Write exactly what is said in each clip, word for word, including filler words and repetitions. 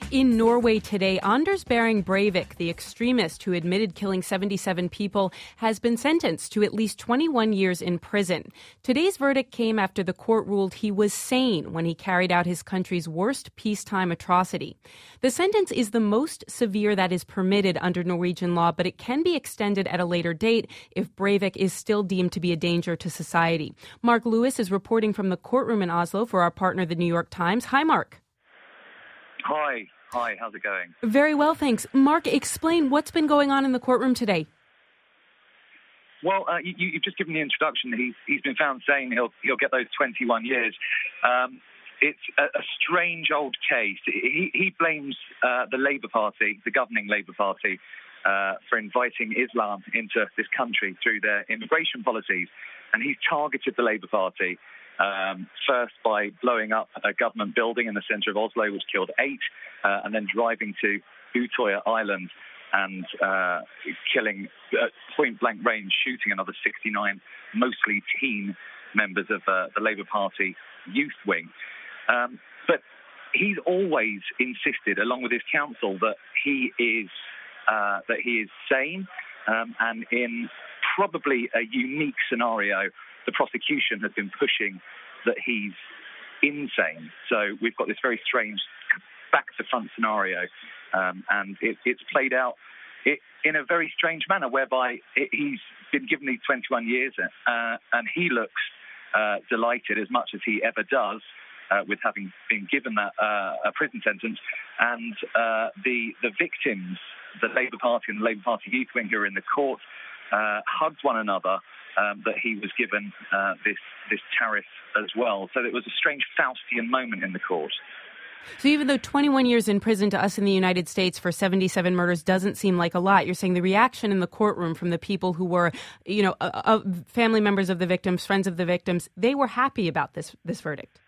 In Norway today, Anders Behring Breivik, the extremist who admitted killing seventy-seven people, has been sentenced to at least twenty-one years in prison. Today's verdict came after the court ruled he was sane when he carried out his country's worst peacetime atrocity. The sentence is the most severe that is permitted under Norwegian law, but it can be extended at a later date if Breivik is still deemed to be a danger to society. Mark Lewis is reporting from the courtroom in Oslo for our partner, The New York Times. Hi, Mark. Hi. Hi, how's it going? Very well, thanks. Mark, explain what's been going on in the courtroom today. Well, uh, you, you've just given the introduction. He's, he's been found sane. He'll, he'll get those twenty-one years. Um, it's a, a strange old case. He, he blames uh, the Labour Party, the governing Labour Party, uh, for inviting Islam into this country through their immigration policies. And he's targeted the Labour Party. Um, first by blowing up a government building in the centre of Oslo, which killed eight, uh, and then driving to Utøya Island and uh, killing at point-blank range, shooting another sixty-nine, mostly teen members of uh, the Labour Party youth wing. Um, but he's always insisted, along with his counsel, that he is uh, that he is sane, um, and in probably a unique scenario, the prosecution has been pushing that he's insane. So we've got this very strange back-to-front scenario, um, and it, it's played out it, in a very strange manner, whereby it, he's been given these twenty-one years, uh, and he looks uh, delighted as much as he ever does uh, with having been given that uh, a prison sentence. And uh, the the victims, the Labour Party and the Labour Party youth wing who are in the court, uh, hugged one another. Um, that he was given uh, this this tariff as well. So it was a strange Faustian moment in the court. So even though twenty-one years in prison to us in the United States for seventy-seven murders doesn't seem like a lot, you're saying the reaction in the courtroom from the people who were, you know, uh, uh, family members of the victims, friends of the victims, they were happy about this this verdict.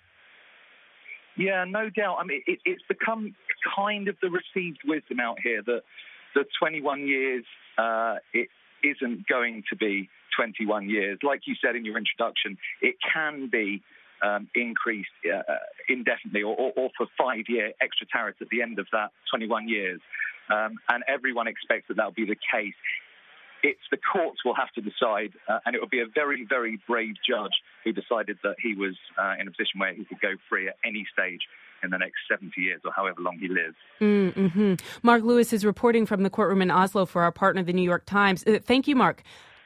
Yeah, no doubt. I mean, it, it's become kind of the received wisdom out here that the twenty-one years uh, it isn't going to be twenty-one years. Like you said in your introduction, it can be um, increased uh, indefinitely or, or, or for five-year extra tariffs at the end of that twenty-one years. Um, and everyone expects that that will be the case. It's the courts will have to decide, uh, and it will be a very, very brave judge who decided that he was uh, in a position where he could go free at any stage in the next seventy years or however long he lives. Mm-hmm. Mark Lewis is reporting from the courtroom in Oslo for our partner, The New York Times. Uh, thank you, Mark.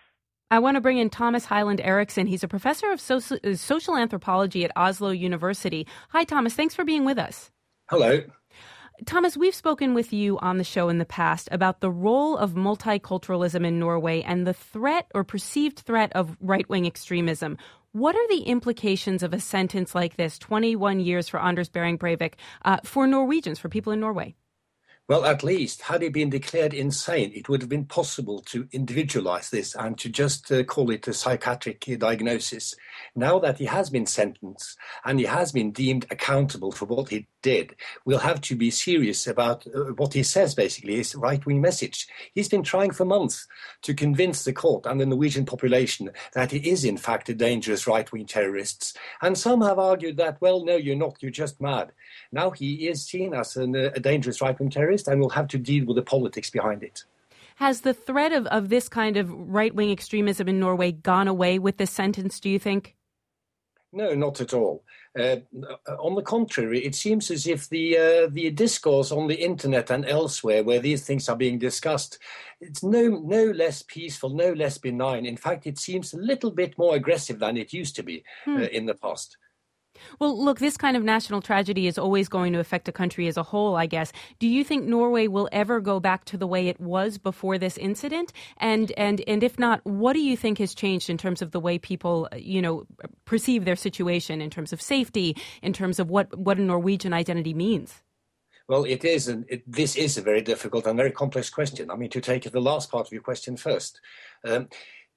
I want to bring in Thomas Hyland Eriksson. He's a professor of social, uh, social anthropology at Oslo University. Hi, Thomas. Thanks for being with us. Hello. Thomas, we've spoken with you on the show in the past about the role of multiculturalism in Norway and the threat or perceived threat of right-wing extremism. What are the implications of a sentence like this, twenty-one years for Anders Behring Breivik, uh, for Norwegians, for people in Norway? Well, at least, had he been declared insane, it would have been possible to individualize this and to just uh, call it a psychiatric diagnosis. Now that he has been sentenced and he has been deemed accountable for what he did, we'll have to be serious about uh, what he says, basically, his right-wing message. He's been trying for months to convince the court and the Norwegian population that he is, in fact, a dangerous right-wing terrorist. And some have argued that, well, no, you're not, you're just mad. Now he is seen as an, uh, a dangerous right-wing terrorist, and we'll have to deal with the politics behind it. Has the threat of, of this kind of right-wing extremism in Norway gone away with this sentence, do you think? No, not at all. Uh, on the contrary, it seems as if the uh, the discourse on the internet and elsewhere where these things are being discussed, it's no no less peaceful, no less benign. In fact, it seems a little bit more aggressive than it used to be hmm. uh, in the past. Well, look, this kind of national tragedy is always going to affect a country as a whole, I guess. Do you think Norway will ever go back to the way it was before this incident? And and and if not, what do you think has changed in terms of the way people, you know, perceive their situation in terms of safety, in terms of what, what a Norwegian identity means? Well, it is, and it, this is a very difficult and very complex question. I mean, to take the last part of your question first. Um,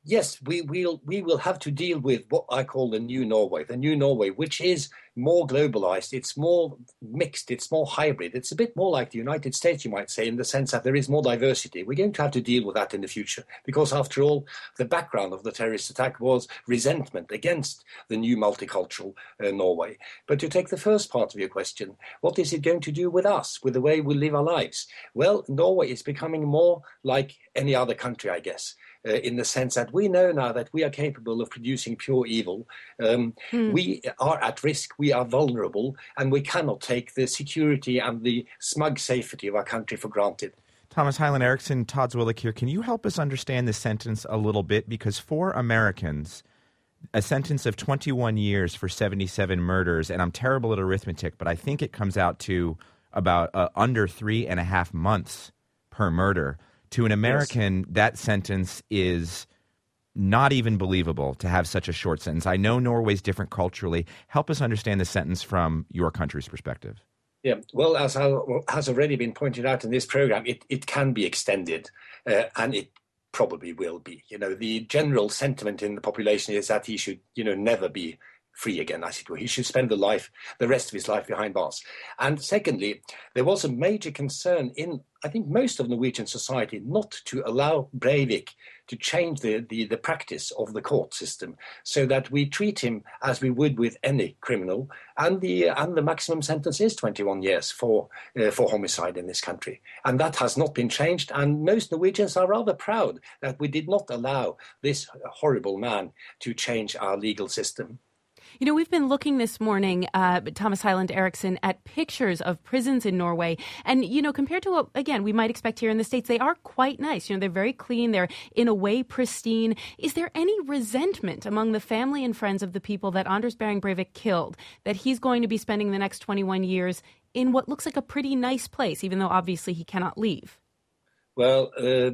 yes, we will we will have to deal with what I call the new Norway, the new Norway, which is more globalized, it's more mixed, it's more hybrid. It's a bit more like the United States, you might say, in the sense that there is more diversity. We're going to have to deal with that in the future because, after all, the background of the terrorist attack was resentment against the new multicultural uh, Norway. But to take the first part of your question, what is it going to do with us, with the way we live our lives? Well, Norway is becoming more like any other country, I guess. Uh, in the sense that we know now that we are capable of producing pure evil. Um, mm. We are at risk, we are vulnerable, and we cannot take the security and the smug safety of our country for granted. Thomas Hyland Eriksson, Todd Zwillich here. Can you help us understand this sentence a little bit? Because for Americans, a sentence of twenty-one years for seventy-seven murders, and I'm terrible at arithmetic, but I think it comes out to about uh, under three and a half months per murder. To an American, yes. That sentence is not even believable to have such a short sentence. I know Norway's different culturally. Help us understand the sentence from your country's perspective. Yeah, well, as has already been pointed out in this program, it, it can be extended, uh, and it probably will be. You know, the general sentiment in the population is that he should, you know, never be free again, as it were. He should spend the life, the rest of his life behind bars. And secondly, there was a major concern in, I think, most of Norwegian society not to allow Breivik to change the, the, the practice of the court system so that we treat him as we would with any criminal. And the and the maximum sentence is twenty-one years for, uh, for homicide in this country. And that has not been changed. And most Norwegians are rather proud that we did not allow this horrible man to change our legal system. You know, we've been looking this morning, uh, Thomas Hyland Eriksson, at pictures of prisons in Norway. And, you know, compared to what, again, we might expect here in the States, they are quite nice. You know, they're very clean. They're, in a way, pristine. Is there any resentment among the family and friends of the people that Anders Behring Breivik killed, that he's going to be spending the next twenty-one years in what looks like a pretty nice place, even though obviously he cannot leave? Well, uh...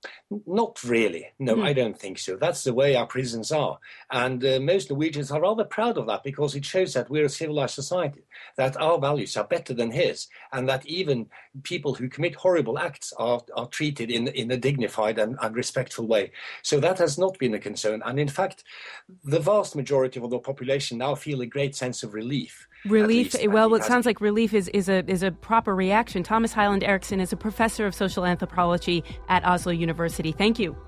Not really. No, mm. I don't think so. That's the way our prisons are. And uh, most Norwegians are rather proud of that because it shows that we're a civilized society, that our values are better than his, and that even people who commit horrible acts are, are treated in, in a dignified and, and respectful way. So that has not been a concern. And in fact, the vast majority of the population now feel a great sense of relief. Relief, well, it sounds like relief is, is a is a proper reaction. Thomas Hyland Eriksson is a professor of social anthropology at Oslo University. Thank you.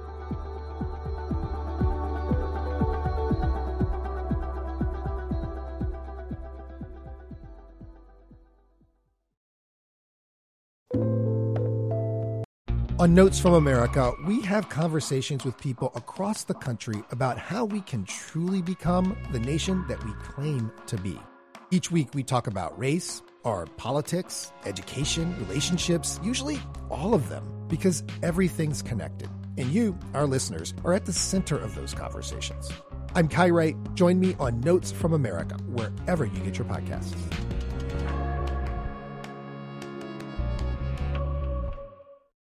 On Notes from America, we have conversations with people across the country about how we can truly become the nation that we claim to be. Each week, we talk about race, our politics, education, relationships, usually all of them, because everything's connected. And you, our listeners, are at the center of those conversations. I'm Kai Wright. Join me on Notes from America, wherever you get your podcasts.